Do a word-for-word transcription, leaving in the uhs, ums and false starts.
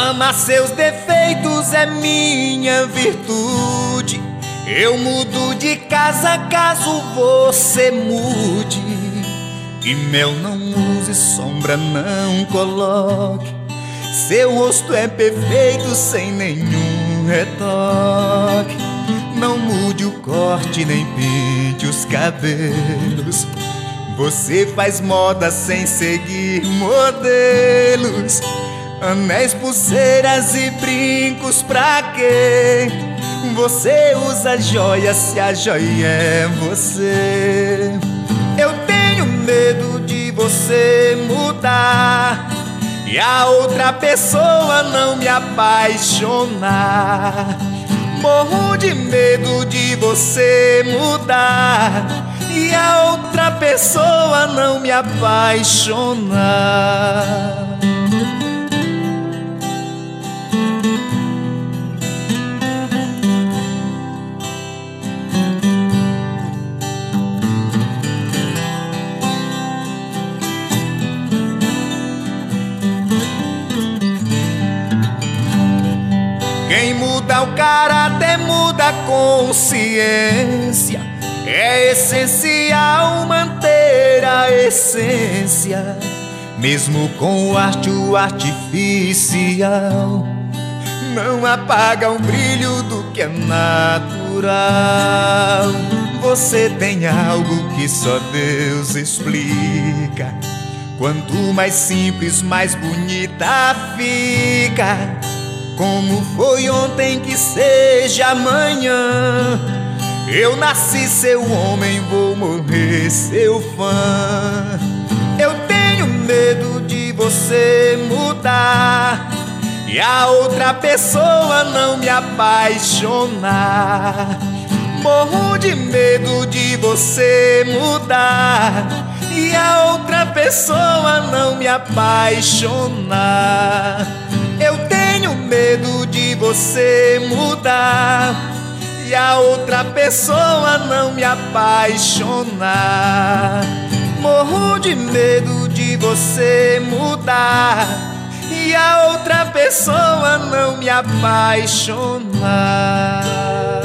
Amar seus defeitos é minha virtude. Eu mudo de casa caso você mude. E mel não use, sombra não coloque. Seu rosto é perfeito sem nenhum retoque. Não mude o corte nem pinte os cabelos. Você faz moda sem seguir modelos. Anéis, pulseiras e brincos pra quê? Você usa joia se a joia é você. Eu tenho medo de você mudar e a outra pessoa não me apaixonar. Morro de medo de você mudar e a outra pessoa não me apaixonar. Quem muda o caráter muda a consciência. É essencial manter a essência, mesmo com arte o artificial não apaga o brilho do que é natural. Você tem algo que só Deus explica. Quanto mais simples, mais bonita fica. Como foi ontem que seja amanhã. Eu nasci seu homem, vou morrer seu fã. Eu tenho medo de você mudar e a outra pessoa não me apaixonar. Morro de medo de você mudar e a outra pessoa não me apaixonar. Eu tenho medo de você mudar e a outra pessoa não me apaixonar. Morro de medo de você mudar e a outra pessoa não me apaixonar.